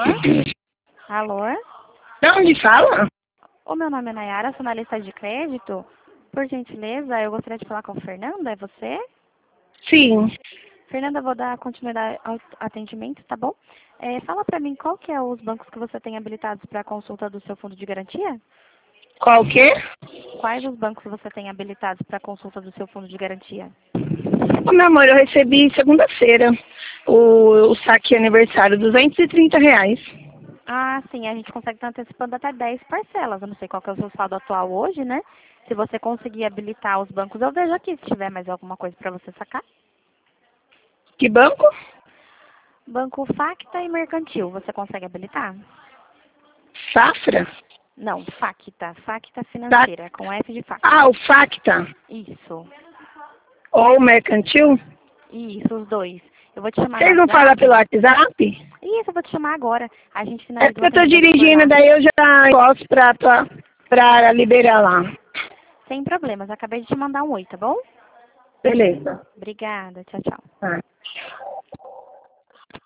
Alô? De onde fala? O meu nome é Nayara, sou analista de crédito. Por gentileza, eu gostaria de falar com a Fernanda, é você? Sim. Fernanda, eu vou dar continuidade ao atendimento, tá bom? Fala pra mim qual que é os bancos que você tem habilitados para consulta do seu fundo de garantia? Qual que é? Quais os bancos você tem habilitados para consulta do seu fundo de garantia? Ô, meu amor, eu recebi segunda-feira o saque aniversário, R$ 230. Ah, sim, a gente consegue estar antecipando até 10 parcelas. Eu não sei qual que é o seu saldo atual hoje, né? Se você conseguir habilitar os bancos, eu vejo aqui se tiver mais alguma coisa para você sacar. Que banco? Banco Facta e Mercantil, você consegue habilitar? Safra? Não, Facta. Facta Financeira, com F de faca. Ah, o Facta. Isso. Ou o Mercantil? Isso, os dois. Eu vou te chamar no Vocês não falam WhatsApp. pelo WhatsApp? Isso, eu vou te chamar agora. A gente É finaliza porque o eu tô atendimento por dirigindo, lá. daí eu já posso pra liberar lá. Sem problemas. Acabei de te mandar um oi, tá bom? Beleza. Obrigada. Tchau, tchau. Tá.